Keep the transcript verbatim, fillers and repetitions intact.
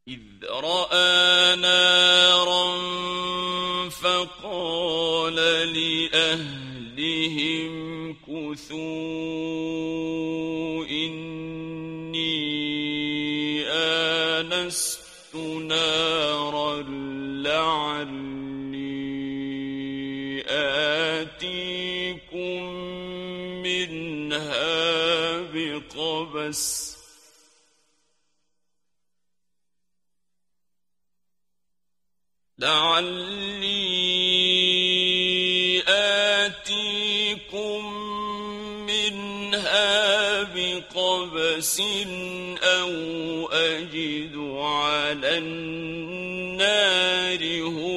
إذ رأى نارا فقال لأهلهم كثوا إني آنست نارا لعلي آتيكم منها بقبس لعلي آتيكم منها بقبس أو أجد على النار